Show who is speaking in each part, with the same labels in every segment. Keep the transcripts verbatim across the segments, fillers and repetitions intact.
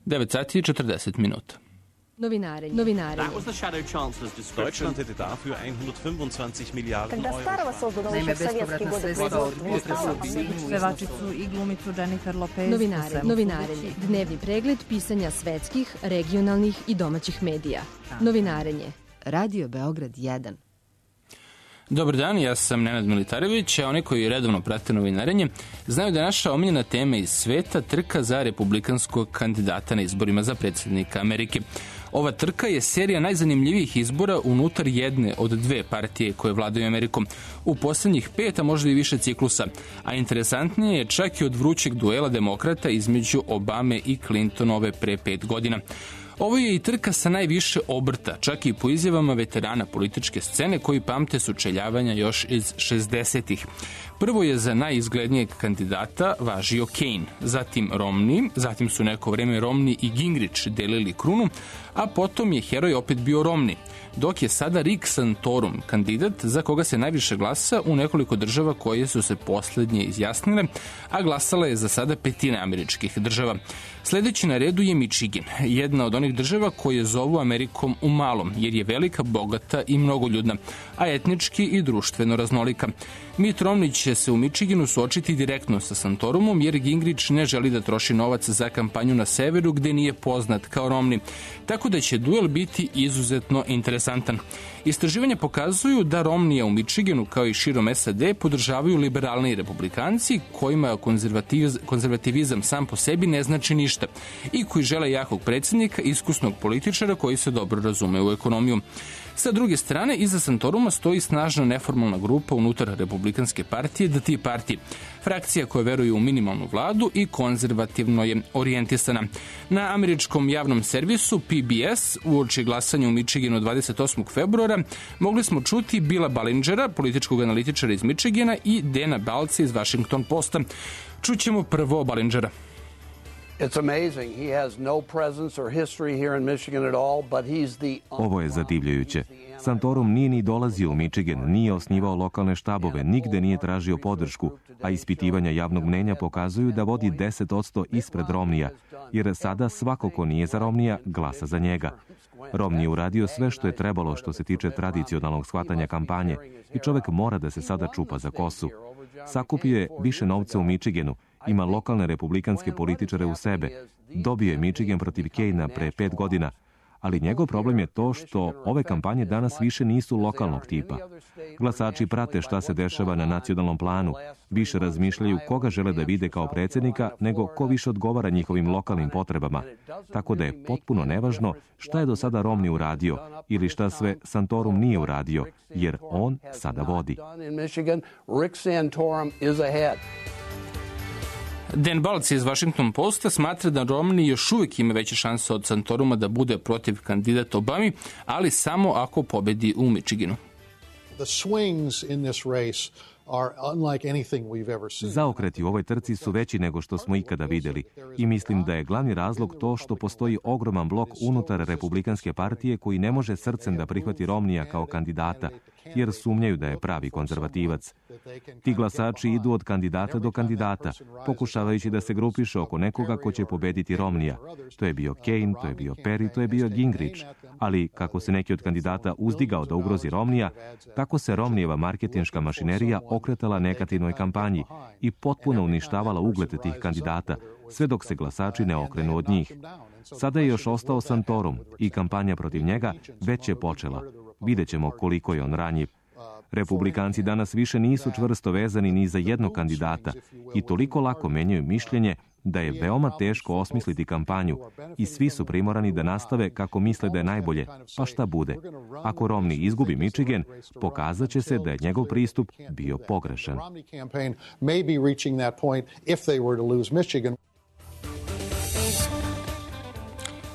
Speaker 1: devet sati i četrdeset minuta.
Speaker 2: Novinarenje. Novinarenje.
Speaker 3: Deutschland hätte dafür hundertfünfundzwanzig Miliarden Euro.
Speaker 4: Naime, bespovratna sredstva od pevačicu i glumicu Jennifer Lopez.
Speaker 2: Novinarenje. Novinarenje. Dnevni pregled pisanja svetskih, regionalnih i domaćih medija. Novinarenje. Radio Beograd jedan.
Speaker 1: Dobar dan, ja sam Nenad Militarević, a oni koji redovno prate novinarenje znaju da je naša omiljena tema iz sveta trka za republikanskog kandidata na izborima za predsjednika Amerike. Ova trka je serija najzanimljivijih izbora unutar jedne od dve partije koje vladaju Amerikom u poslednjih pet, a možda i više ciklusa, a interesantnije je čak i od vrućeg duela demokrata između Obame i Clintonove pre pet godina. Ovo je i trka sa najviše obrta, čak i po izjavama veterana političke scene koji pamte sučeljavanja još iz šezdesetih. Prvo je za najizglednijeg kandidata važio Kane, zatim Romney, zatim su neko vreme Romney i Gingrich delili krunu, a potom je heroj opet bio Romney, dok je sada Rick Santorum kandidat za koga se najviše glasa u nekoliko država koje su se poslednje izjasnile, a glasala je za sada petina američkih država. Sledeći na redu je Michigan, jedna od onih država koje zovu Amerikom u malom, jer je velika, bogata i mnogoljudna, a etnički i društveno raznolika. Mitt Romney će se u Michiganu suočiti direktno sa Santorumom, jer Gingrich ne želi da troši novac za kampanju na severu gde nije poznat kao Romney, tako da će duel biti izuzetno interesantan. Istraživanja pokazuju da Romneya u Michiganu kao i širom S A D podržavaju liberalni republikanci kojima konzervativiz, konzervativizam sam po sebi ne znači ništa i koji žele jakog predsjednika, iskusnog političara koji se dobro razume u ekonomiju. Sa druge strane, iza Santoruma stoji snažna neformalna grupa unutar republikanske partije, The Tea Party, frakcija koja veruje u minimalnu vladu i konzervativno je orijentisana. Na američkom javnom servisu P B S uoči glasanja u Michiganu dvadeset osmog februara mogli smo čuti Billa Ballingera, političkog analitičara iz Michigana, i Dana Balca iz Washington Posta. Čućemo prvo Ballingera.
Speaker 5: Ovo je zadivljujuće. Santorum nije ni dolazio u Michigan, nije osnivao lokalne štabove, nigde nije tražio podršku, a ispitivanja javnog mnenja pokazuju da vodi deset posto ispred Romneya, jer sada svako ko nije za Romneya glasa za njega. Romney je uradio sve što je trebalo što se tiče tradicionalnog shvatanja kampanje i čovek mora da se sada čupa za kosu. Sakupio je više novca u Michiganu, ima lokalne republikanske političare u sebe, dobio je Michigan protiv Kanea pre pet godina, ali njegov problem je to što ove kampanje danas više nisu lokalnog tipa. Glasači prate šta se dešava na nacionalnom planu, više razmišljaju koga žele da vide kao predsjednika nego ko više odgovara njihovim lokalnim potrebama. Tako da je potpuno nevažno šta je do sada Romney uradio ili šta sve Santorum nije uradio, jer on sada vodi.
Speaker 1: Dan Balc iz Washington Posta smatra da Romney još uvijek ima veće šanse od Santoruma da bude protiv kandidata Obami, ali samo ako pobedi u Michiganu.
Speaker 5: Zaokreti u ovoj trci su veći nego što smo ikada videli i mislim da je glavni razlog to što postoji ogroman blok unutar republikanske partije koji ne može srcem da prihvati Romneya kao kandidata, jer sumnjaju da je pravi konzervativac. Ti glasači idu od kandidata do kandidata, pokušavajući da se grupiše oko nekoga ko će pobediti Romneya. To je bio Kane, to je bio Perry, to je bio Gingrich. Ali kako se neki od kandidata uzdigao da ugrozi Romneya, tako se Romneyeva marketinška mašinerija okretala negativnoj kampanji i potpuno uništavala ugled tih kandidata, sve dok se glasači ne okrenu od njih. Sada je još ostao Santorum i kampanja protiv njega već je počela. Vidjet ćemo koliko je on ranjiv. Republikanci danas više nisu čvrsto vezani ni za jednog kandidata i toliko lako menjaju mišljenje da je veoma teško osmisliti kampanju i svi su primorani da nastave kako misle da je najbolje, pa šta bude. Ako Romney izgubi Michigan, pokazat će se da je njegov pristup bio pogrešan.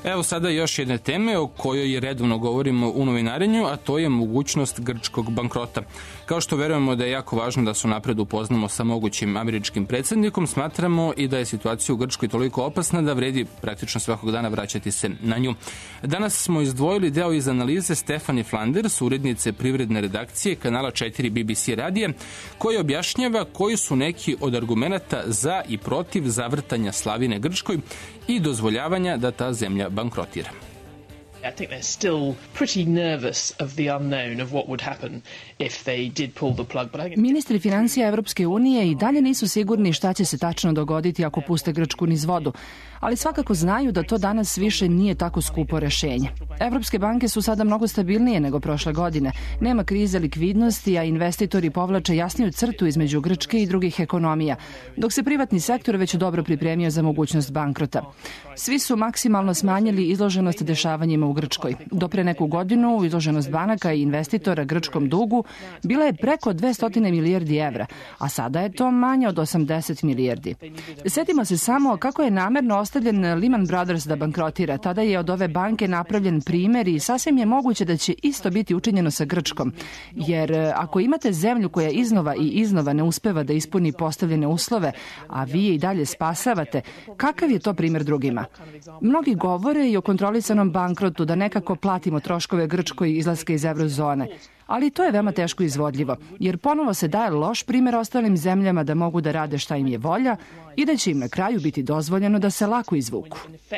Speaker 1: Evo sada još jedne teme o kojoj redovno govorimo u novinarenju, a to je mogućnost grčkog bankrota. Kao što verujemo da je jako važno da se napred upoznamo sa mogućim američkim predsjednikom, smatramo i da je situacija u Grčkoj toliko opasna da vredi praktično svakog dana vraćati se na nju. Danas smo izdvojili deo iz analize Stefani Flanders, urednice privredne redakcije kanala četiri B B C radija, koji objašnjava koji su neki od argumenata za i protiv zavrtanja slavine Grčkoj i dozvoljavanja da ta zemlja bankrotira.
Speaker 6: I think they're still pretty nervous of the unknown of what would happen if they did pull the plug. But I think...
Speaker 7: Ministri financija Evropske unije i dalje nisu sigurni šta će se tačno dogoditi ako puste Grčku niz vodu, ali svakako znaju da to danas više nije tako skupo rešenje. Evropske banke su sada mnogo stabilnije nego prošle godine. Nema krize likvidnosti, a investitori povlače jasniju crtu između Grčke i drugih ekonomija, dok se privatni sektor već dobro pripremio za mogućnost bankrota. Svi su maksimalno smanjili izloženost dešavanjima u Grčkoj. Do pre neku godinu izloženost banaka i investitora grčkom dugu bila je preko dvesta milijardi evra, a sada je to manje od osamdeset milijardi. Setimo se samo kako je namerno ostavljen Lehman Brothers da bankrotira. Tada je od ove banke napravljen primer i sasvim je moguće da će isto biti učinjeno sa Grčkom. Jer ako imate zemlju koja iznova i iznova ne uspeva da ispuni postavljene uslove, a vi je i dalje spasavate, kakav je to primer drugima? Mnogi govore i o kontrolisanom bankrotu, da nekako platimo troškove Grčkoj izlaska iz eurozone. Ali to je veoma teško izvodljivo, jer ponovo se daje loš primer ostalim zemljama da mogu da rade šta im je volja i da će im na kraju biti dozvoljeno da se lako izvuku.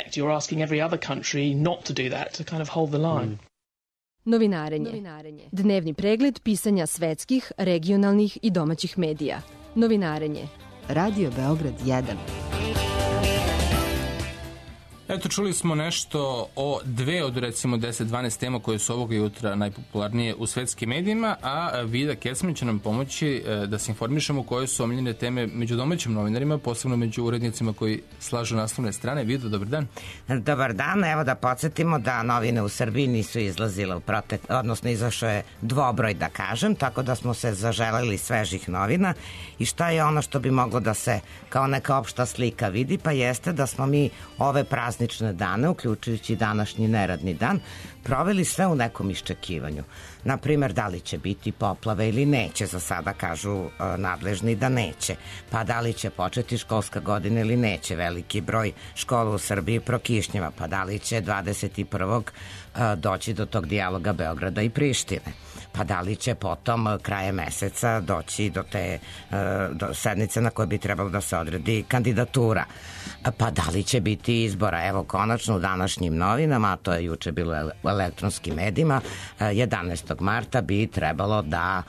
Speaker 2: Novinarenje. Dnevni pregled pisanja svetskih, regionalnih i domaćih medija. Novinarenje. Radio Beograd jedan.
Speaker 1: Eto, čuli smo nešto o dve od recimo deset dvanaest tema koje su ovoga jutra najpopularnije u svetskim medijima, a Vida Kesman će nam pomoći da se informišemo koje su omiljene teme među domaćim novinarima, posebno među urednicima koji slažu naslovne strane. Vida, dobar dan.
Speaker 8: Dobar dan, evo da podsjetimo da novine u Srbiji nisu izlazile u protek, odnosno izašao je dvobroj da kažem, tako da smo se zaželeli svežih novina i šta je ono što bi moglo da se kao neka opšta slika vidi, pa jeste da smo mi ove praznične dane, uključujući današnji neradni dan, proveli sve u nekom iščekivanju. Naprimer, da li će biti poplave ili neće, za sada kažu uh, nadležni da neće. Pa da li će početi školska godina ili neće, veliki broj škola u Srbiji prokišnjava. Pa da li će dvadeset prvog Uh, doći do tog dijaloga Beograda i Prištine. Pa da li će potom uh, kraje meseca doći do te uh, do sednice na kojoj bi trebalo da se odredi kandidatura. Pa da li će biti izbora? Evo, konačno u današnjim novinama, a to je juče bilo u elektronskim medijima, jedanaestog marta bi trebalo da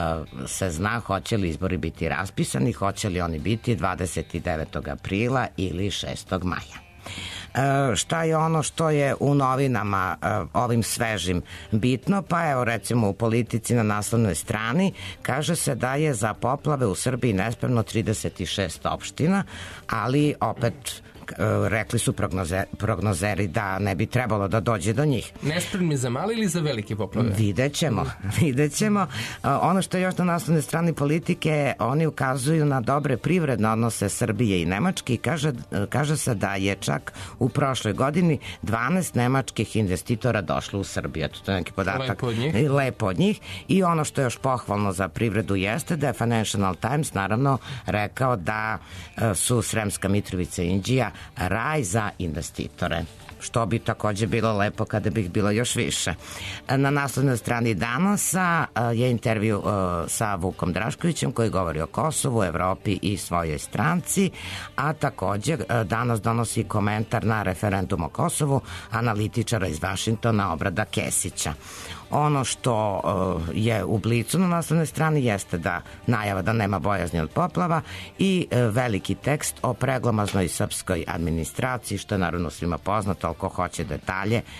Speaker 8: se zna hoće li izbori biti raspisani, hoće li oni biti dvadeset devetog aprila ili šestog maja. E, šta je ono što je u novinama e, ovim svežim bitno? Pa evo recimo u Politici na naslovnoj strani kaže se da je za poplave u Srbiji nespremno trideset šest opština, ali opet rekli su prognoze, prognozeri da ne bi trebalo da dođe do njih.
Speaker 1: Nespremni za male ili za velike poplave?
Speaker 8: Vidjet ćemo, vidjet ćemo. Ono što je još na naslovnoj strani Politike, oni ukazuju na dobre privredne odnose Srbije i Nemačke i kaže, kaže se da je čak u prošloj godini dvanaest nemačkih investitora došlo u Srbiju. Eto, to je neki podatak.
Speaker 1: Lepo od njih.
Speaker 8: Lepo od njih. I ono što je još pohvalno za privredu jeste da je Financial Times naravno rekao da su Sremska Mitrovica i Inđija raj za investitore, što bi takođe bilo lepo kada bih bilo još više. Na naslovnoj strani Danasa je intervju sa Vukom Draškovićem koji govori o Kosovu, Evropi i svojoj stranci, a takođe Danas donosi komentar na referendum o Kosovu analitičara iz Vašingtona Obrada Kesića. Ono što uh, je u Blicu na naslovnoj strani jeste da najava da nema bojazni od poplava i uh, veliki tekst o preglomaznoj srpskoj administraciji, što je naravno svima poznato, ali ko hoće detalje,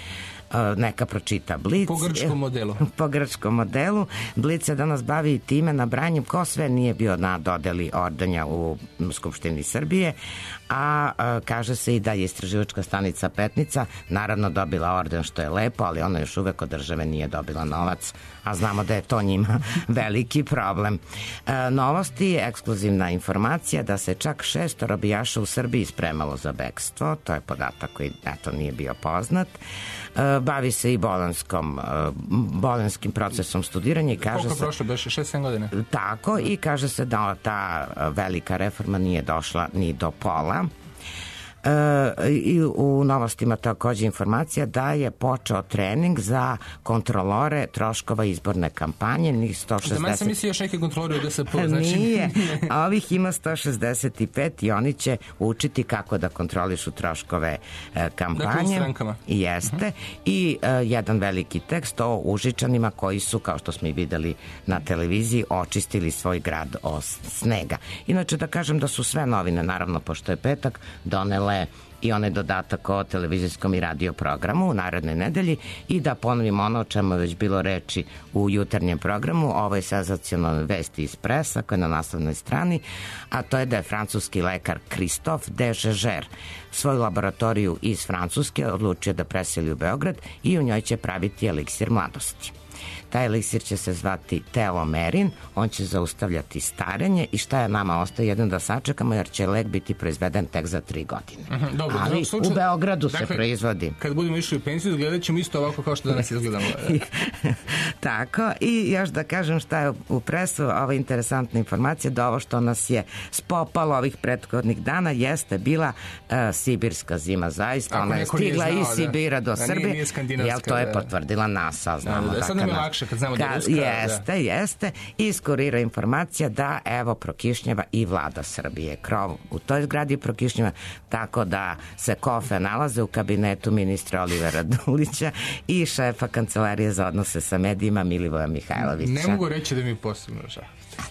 Speaker 8: neka pročita Blic.
Speaker 1: Po grčkom modelu.
Speaker 8: Po grčkom modelu. Blic se danas bavi time nabranjem ko sve nije bio na dodeli ordenja u Skupštini Srbije, a kaže se i da je istraživačka stanica Petnica naravno dobila orden, što je lepo, ali ona još uvek od države nije dobila novac, a znamo da je to njima veliki problem. E, novosti, ekskluzivna informacija da se čak šest robijaša u Srbiji spremalo za bekstvo, to je podatak koji eto nije bio poznat. E, bavi se i bolonskom, e, bolonskim procesom studiranja i kaže
Speaker 1: Koliko
Speaker 8: se...
Speaker 1: Koliko prošlo, beše šest sedam godine?
Speaker 8: Tako, i kaže se da ta velika reforma nije došla ni do pola. E, i u novostima takođe informacija da je počeo trening za kontrolore troškova izborne kampanje, njih sto šezdeset.
Speaker 1: Da, man sam mislio još neke kontrolore u D S P. Znači...
Speaker 8: Nije, a ovih ima sto šezdeset pet i oni će učiti kako da kontrolišu troškove e, kampanje.
Speaker 1: Dakle, u strankama.
Speaker 8: Jeste. Uh-huh. I e, jedan veliki tekst o Užičanima koji su, kao što smo i videli na televiziji, očistili svoj grad od snega. Inače da kažem da su sve novine, naravno pošto je petak, donele i onaj dodatak o televizijskom i radio programu u narednoj nedelji i da ponovim ono o čemu je već bilo reči u jutarnjem programu, ovo je senzacionalna vest iz Presa koja je na naslovnoj strani, a to je da je francuski lekar Christophe Dejeger svoju laboratoriju iz Francuske odlučio da preseli u Beograd i u njoj će praviti eliksir mladosti. Taj eliksir će se zvati telomerin, on će zaustavljati starenje i šta je nama ostaje jedno da sačekamo jer će lek biti proizveden tek za tri godine.
Speaker 1: Aha, dobro,
Speaker 8: ali
Speaker 1: slučaj,
Speaker 8: u Beogradu
Speaker 1: dakle,
Speaker 8: se proizvodi.
Speaker 1: Kad budemo išli u pensiju, gledat ćemo isto ovako kao što danas izgledamo.
Speaker 8: Tako, i još da kažem šta je u Presu, ova interesantna informacija da ovo što nas je spopalo ovih prethodnih dana jeste bila uh, sibirska zima, zaista.
Speaker 1: Ako
Speaker 8: ona je stigla iz Sibira do
Speaker 1: da,
Speaker 8: Srbije, jel to je
Speaker 1: da,
Speaker 8: potvrdila NASA, znamo
Speaker 1: da, da, da, sad nam je lakše kad znamo da je ruska.
Speaker 8: Jeste, da. jeste. I iskurira informacija da evo prokišnjeva i vlada Srbije. Krov u toj zgradi prokišnjeva, tako da se kofe nalaze u kabinetu ministra Olivera Dulića i šefa Kancelarije za odnose sa medijima Milivoja Mihajlovića.
Speaker 1: Ne mogu reći da mi posebno žao.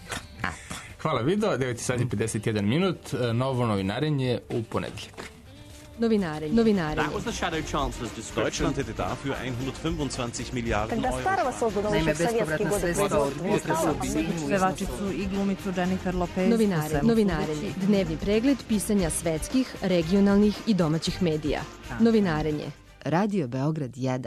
Speaker 1: Hvala video, devet sati i pedeset jedan minut, novo novinarenje u ponedeljak.
Speaker 2: Novinarenje. Novinarenje.
Speaker 3: That was the shadow chancellor's description. Deutschland hätte dafür hundertfünfundzwanzig Milliarden Euro.
Speaker 4: Naime, bespovratna sredstva od pevačicu i glumicu Jennifer Lopez.
Speaker 2: Novinarenje. Novinarenje. Dnevni pregled pisanja svetskih, regionalnih i domaćih medija. Novinarenje. Radio Beograd jedan.